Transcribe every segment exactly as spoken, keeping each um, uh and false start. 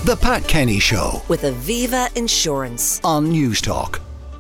The Pat Kenny Show with Aviva Insurance on Newstalk.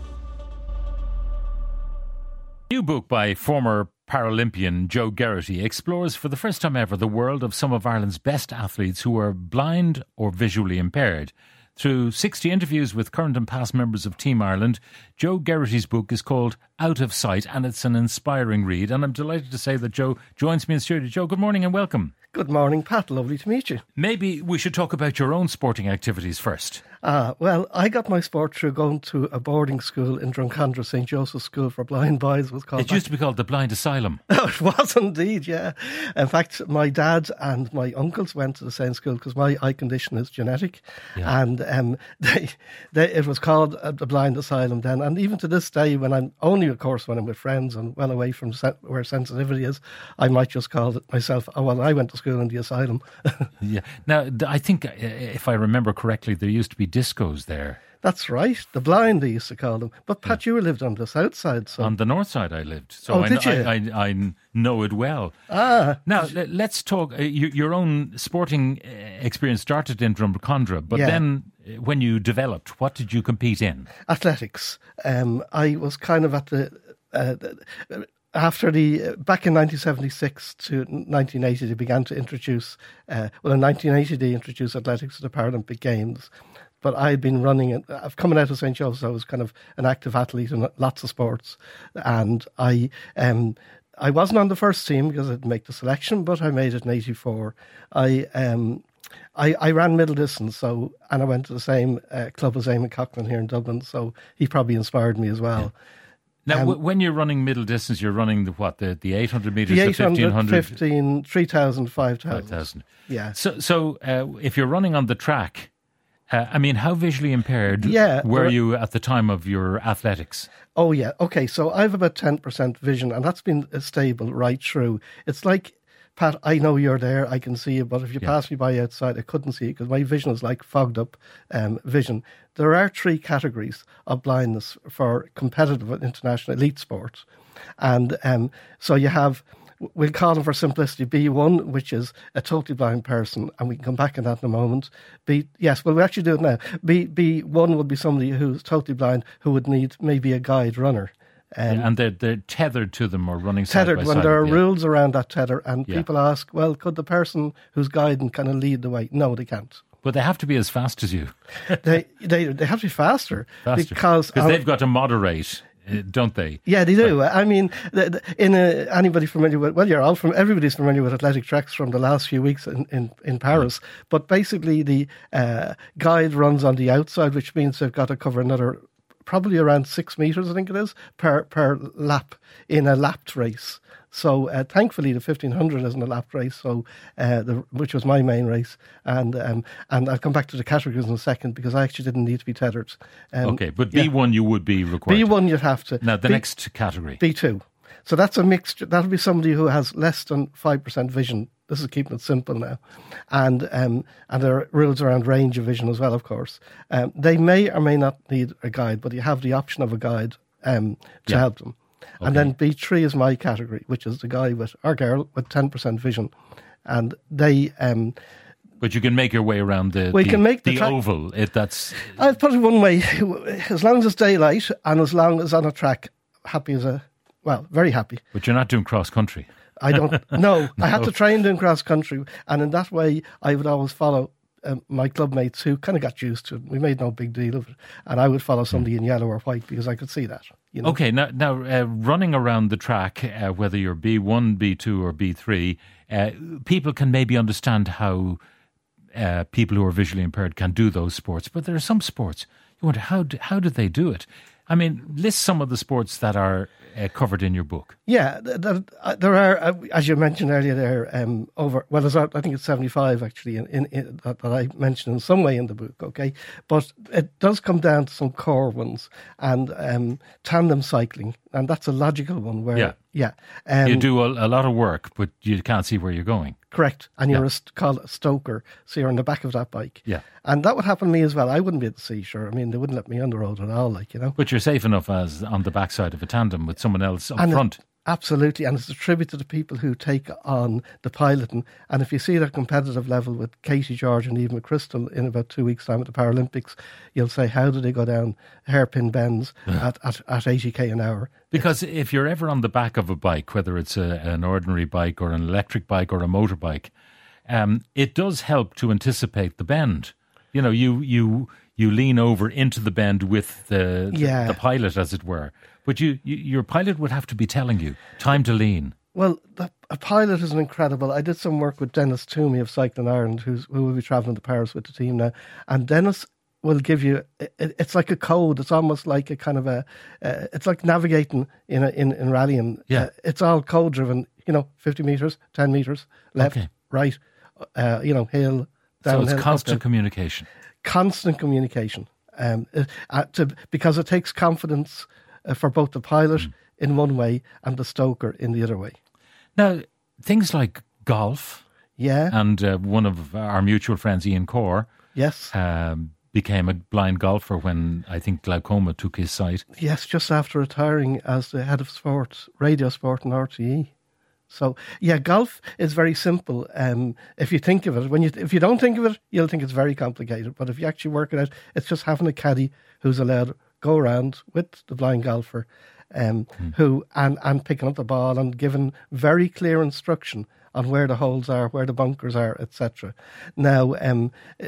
New book by former Paralympian Joe Geraghty explores for the first time ever the world of some of Ireland's best athletes who are blind or visually impaired. Through sixty interviews with current and past members of Team Ireland, Joe Geraghty's book is called Out of Sight, and it's an inspiring read. And I'm delighted to say that Joe joins me in studio. Joe, good morning and welcome. Good morning, Pat. Lovely to meet you. Maybe we should talk about your own sporting activities first. Ah, well, I got my sport through going to a boarding school in Drumcondra, Saint Joseph's School for Blind Boys. Was called. It used to be called the Blind Asylum. Oh, it was indeed, yeah. In fact, my dad and my uncles went to the same school because my eye condition is genetic, yeah. and um, they, they, it was called the Blind Asylum then. And even to this day, when I'm only, of course, when I'm with friends and well away from se- where sensitivity is, I might just call it myself. Oh well, I went to school in the asylum. Yeah. Now, I think if I remember correctly, there used to be discos there. That's right. The blind, they used to call them. But Pat, yeah. you lived on the south side. So. On the north side I lived. So oh, I, did you? I, I, I know it well. Ah. Now, let's talk. Uh, your, your own sporting experience started in Drumcondra, but yeah. then when you developed, what did you compete in? Athletics. Um, I was kind of at the... Uh, the After the, back in nineteen seventy-six to nineteen eighty, they began to introduce, uh, well in nineteen eighty they introduced athletics to the Paralympic Games. But I had been running, I've coming out of Saint Joseph's, I was kind of an active athlete in lots of sports. And I um, I wasn't on the first team because I didn't make the selection, but I made it in eighty-four. I um, I, I ran middle distance, so and I went to the same uh, club as Eamon Coughlin here in Dublin, so he probably inspired me as well. Yeah. Now, um, when you're running middle distance, you're running the what, the, the eight hundred metres, the the fifteen hundred? fifteen, three thousand, five thousand. five thousand. Yeah. So, so uh, if you're running on the track, uh, I mean, how visually impaired yeah, were you at the time of your athletics? Oh, yeah. Okay, so I have about ten percent vision, and that's been stable right through. It's like, Pat, I know you're there, I can see you, but if you yeah. pass me by outside, I couldn't see you because my vision is like fogged up um, vision. There are three categories of blindness for competitive and international elite sports. And um, so you have, we'll call them for simplicity, B one, which is a totally blind person, and we can come back on that in a moment. B, yes, well, we'll actually do it now. B, B1 would be somebody who's totally blind who would need maybe a guide runner. Um, yeah, and they're, they're tethered to them or running side tethered by when side, there are yeah. rules around that tether, and yeah. people ask, well, could the person who's guiding kind of lead the way? No, they can't. But they have to be as fast as you. they, they they have to be faster, faster. because um, they've got to moderate, don't they? Yeah, they do. But, I mean, the, the, in a, anybody familiar with well, you're all from everybody's familiar with athletic tracks from the last few weeks in in, in Paris. Yeah. But basically, the uh, guide runs on the outside, which means they've got to cover another. Probably around six metres, I think it is, per per lap in a lapped race. So uh, thankfully the fifteen hundred isn't a lapped race, so uh, the, which was my main race. And um, and I'll come back to the categories in a second because I actually didn't need to be tethered. Um, okay, but yeah. B one you would be required. B one you'd have to. Now the B, next category. B two. So that's a mixture. That'll be somebody who has less than five percent vision. This is keeping it simple now. And um, and there are rules around range of vision as well, of course. Um, they may or may not need a guide, but you have the option of a guide um, to yeah. help them. Okay. And then B three is my category, which is the guy with, or girl with ten percent vision. And they... Um, but you can make your way around the, we the, can make the, the tra- oval. It, that's... I'll put it one way. As long as it's daylight and as long as on a track, happy as a... Well, very happy. But you're not doing cross-country. I don't know. No. I had to train doing cross country, and in that way, I would always follow um, my club mates who kind of got used to it. We made no big deal of it, and I would follow somebody mm. in yellow or white because I could see that. You know? Okay, now, now uh, running around the track, uh, whether you're B one, B two, or B three, uh, people can maybe understand how uh, people who are visually impaired can do those sports, but there are some sports you wonder how do, how do they do it? I mean, list some of the sports that are uh, covered in your book. Yeah, there, there are, uh, as you mentioned earlier, there um, over, well, there's, I think it's seventy-five actually in, in, in, that, that I mentioned in some way in the book, okay? But it does come down to some core ones, and um, tandem cycling, and that's a logical one where, yeah, yeah um, you do a, a lot of work, but you can't see where you're going. Correct, and you're yeah. a, called a stoker, so you're on the back of that bike. Yeah. And that would happen to me as well. I wouldn't be at the sea, sure. I mean, they wouldn't let me on the road at all, like, you know. But you're safe enough as on the backside of a tandem with someone else up and front. It, Absolutely, and it's a tribute to the people who take on the piloting. And if you see it at competitive level with Katie George and Eve McChrystal in about two weeks' time at the Paralympics, you'll say, how do they go down hairpin bends at, at, at eighty k an hour? Because it's, if you're ever on the back of a bike, whether it's a, an ordinary bike or an electric bike or a motorbike, um, it does help to anticipate the bend. You know, you you you lean over into the bend with the the, Yeah. the pilot, as it were. But you, you your pilot would have to be telling you, time to lean. Well, the, a pilot is an incredible. I did some work with Dennis Toomey of Cycling Ireland, who's, who will be travelling to Paris with the team now. And Dennis will give you, it, it's like a code. It's almost like a kind of a, uh, it's like navigating in a, in, in rallying. Yeah. Uh, it's all code driven, you know, fifty metres, ten metres, left, Okay. right, uh, you know, hill, So downhill. it's constant uphill. communication. Constant communication. Um, uh, to, because it takes confidence uh, for both the pilot Mm. in one way and the stoker in the other way. Now, things like golf, Yeah. and uh, one of our mutual friends, Ian Corr, Yes. um, became a blind golfer when I think glaucoma took his sight. Yes, just after retiring as the head of sport, radio sport and R T E. So, yeah, golf is very simple. Um, if you think of it, when you if you don't think of it, you'll think it's very complicated. But if you actually work it out, it's just having a caddy who's allowed to go around with the blind golfer, um, Hmm. who and and picking up the ball and giving very clear instruction on where the holes are, where the bunkers are, et cetera. Now, um,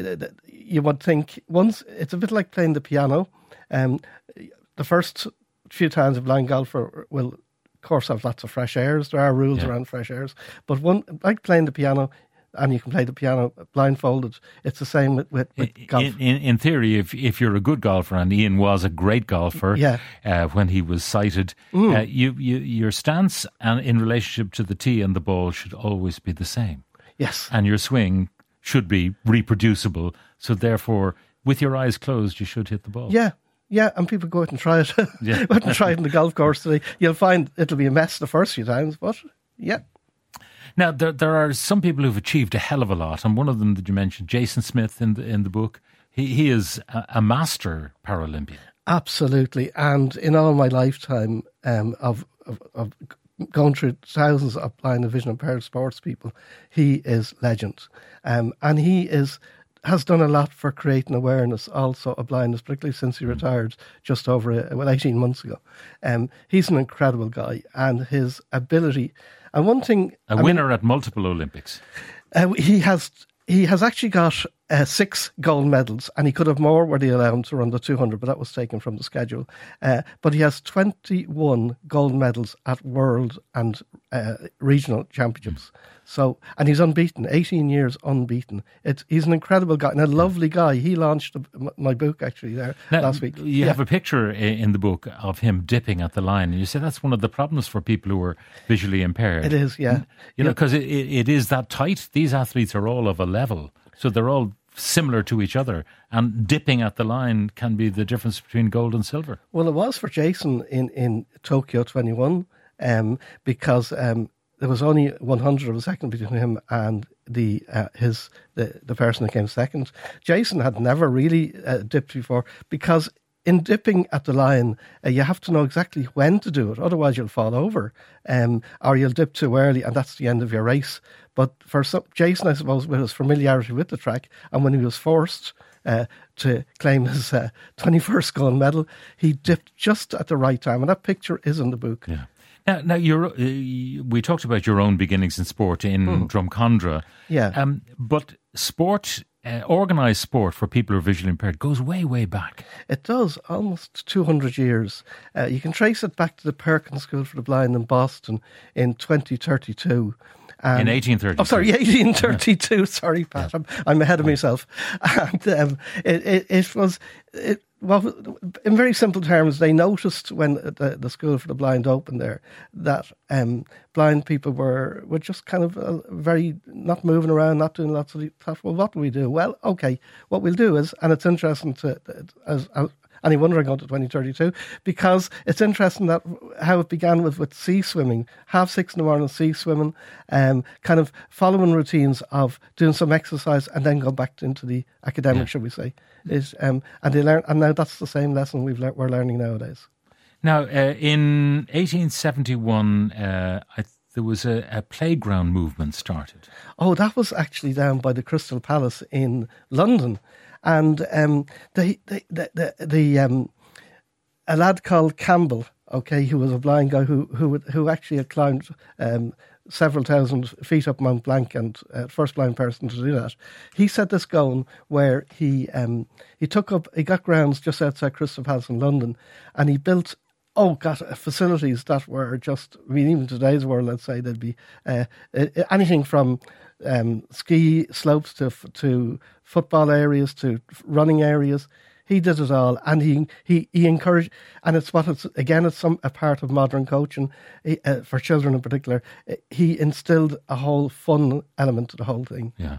you would think once it's a bit like playing the piano. Um, the first few times a blind golfer will, of course, have lots of fresh airs. There are rules Yeah. around fresh airs, but one like playing the piano, and you can play the piano blindfolded. It's the same with, with, with In, golf. in, in theory, if if you're a good golfer, and Ian was a great golfer Yeah. uh, when he was sighted, uh, you, you your stance and in relationship to the tee and the ball should always be the same, Yes, and your swing should be reproducible. So therefore, with your eyes closed, you should hit the ball. yeah. Yeah, and people go out and try it. Yeah. Go out and try it in the golf course today. You'll find it'll be a mess the first few times, but yeah. Now, there there are some people who've achieved a hell of a lot, and one of them that you mentioned, Jason Smith, in the in the book, he he is a, a master Paralympian. Absolutely, and in all my lifetime um, of, of of going through thousands of blind and vision impaired sports people, he is legend, um, and he is has done a lot for creating awareness also of blindness, particularly since he retired just over uh, well eighteen months ago. Um, he's an incredible guy, and his ability. And one thing, A I mean, winner at multiple Olympics. uh, he has he has actually got uh, six gold medals, and he could have more were they allow him to run the two hundred, but that was taken from the schedule. Uh, but he has twenty-one gold medals at world and uh, regional championships. So, and he's unbeaten, eighteen years unbeaten. It's he's an incredible guy and a lovely guy. He launched a, m- my book actually there Now, last week. You Yeah. have a picture i- in the book of him dipping at the line, and you say that's one of the problems for people who are visually impaired. It is, yeah. You know, because it, it, it is that tight. These athletes are all of a level, so they're all similar to each other, and dipping at the line can be the difference between gold and silver. Well, it was for Jason in, in Tokyo twenty-one, um, because um, there was only one hundred of a second between him and the uh, his the, the person that came second. Jason had never really uh, dipped before, because in dipping at the line, uh, you have to know exactly when to do it. Otherwise, you'll fall over, um, or you'll dip too early, and that's the end of your race. But for some, Jason, I suppose, with his familiarity with the track, and when he was forced uh, to claim his uh, twenty-first gold medal, he dipped just at the right time, and that picture is in the book. Yeah. Now, now you're, uh, we talked about your own beginnings in sport in Drumcondra. Yeah. Um, but sport, uh, organised sport for people who are visually impaired goes way, way back. It does, almost two hundred years. Uh, you can trace it back to the Perkins School for the Blind in Boston in twenty thirty-two. And, In eighteen thirty-two. Oh, sorry, eighteen thirty-two. Sorry, Pat, I'm, I'm ahead of myself. And um, it, it, it was, it, well, in very simple terms, they noticed when the, the School for the Blind opened there that um, blind people were were just kind of uh, very not moving around, not doing lots of. Thought, well, what do we do? Well, okay, what we'll do is, and it's interesting to as. as any wonder I go to twenty thirty-two, because it's interesting that how it began with, with sea swimming, half six in the morning sea swimming, um, kind of following routines of doing some exercise and then go back into the academic, Yeah. shall we say. Is um, and they learn, and now that's the same lesson we've le- we're learning nowadays. Now, uh, in eighteen seventy-one, uh, I, there was a, a playground movement started. Oh, that was actually down by the Crystal Palace in London. And um, the, the, the, the, the um, a lad called Campbell, okay, who was a blind guy who who who actually had climbed um, several thousand feet up Mount Blanc, and uh, first blind person to do that. He set this going where he um, he took up, he got grounds just outside Crystal Palace in London, and he built, oh God, facilities that were just, I mean, even in today's world, let's say, there'd be uh, anything from um, ski slopes to to football areas to running areas. He did it all, and he he, he encouraged, and it's what it's again. It's some a part of modern coaching he, uh, for children in particular. He instilled a whole fun element to the whole thing. Yeah,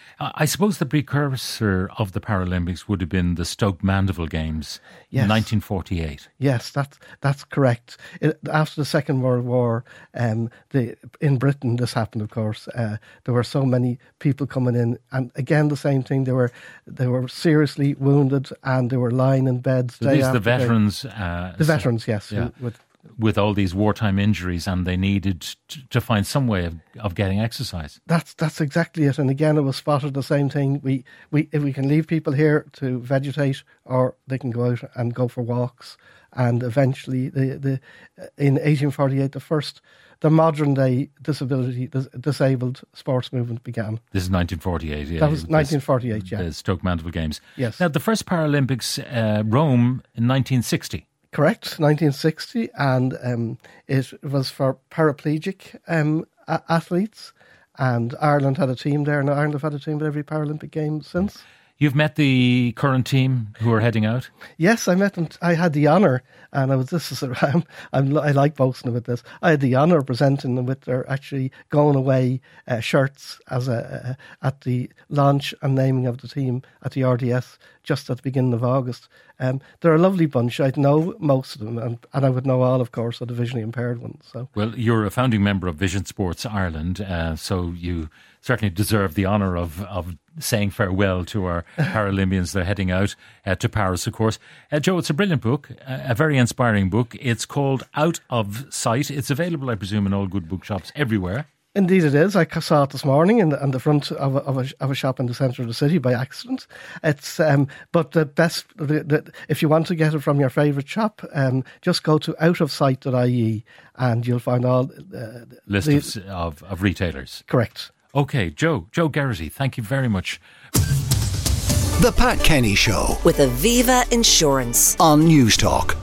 I suppose the precursor of the Paralympics would have been the Stoke Mandeville Games yes. in nineteen forty-eight. Yes, that's that's correct. It, after the Second World War, um, the in Britain this happened. Of course, uh, there were so many people coming in, and again the same thing. They were they were seriously wounded, and they were lying in beds. So day these are the after day. veterans. Uh, the veterans, yes. Yeah. Who, with, with all these wartime injuries, and they needed t- to find some way of, of getting exercise. That's that's exactly it. And again, it was spotted the same thing. We, we if we can leave people here to vegetate, or they can go out and go for walks. And eventually, the the in eighteen forty-eight, the first the modern day disability dis- disabled sports movement began. This is nineteen forty-eight. Yeah, that was nineteen forty-eight. Yeah, the Stoke Mandeville Games. Yes. Now, the first Paralympics, uh, Rome in nineteen sixty. Correct, nineteen sixty, and um, it was for paraplegic um, a- athletes, and Ireland had a team there, and Ireland have had a team at every Paralympic game since. You've met the current team who are heading out? Yes, I met them. I had the honour, and I was this is I'm, I'm I like boasting about this. I had the honour of presenting them with their actually going away uh, shirts as a uh, at the launch and naming of the team at the R D S just at the beginning of August. Um, they're a lovely bunch. I'd know most of them, and, and I would know all, of course, of the visually impaired ones. So, well, you're a founding member of Vision Sports Ireland, uh, so you certainly deserve the honour of of saying farewell to our Paralympians. They're heading out uh, to Paris, of course. Uh, Joe, it's a brilliant book, a, a very inspiring book. It's called Out of Sight. It's available, I presume, in all good bookshops everywhere. Indeed it is. I saw it this morning in the, in the front of a, of, a, of a shop in the centre of the city by accident. It's um, but the best, the, the, if you want to get it from your favourite shop, um, just go to out of sight dot I E and you'll find all... Uh, List the, of, of, of retailers. Correct. Okay, Joe, Joe Geraghty, thank you very much. The Pat Kenny Show with Aviva Insurance on News Talk.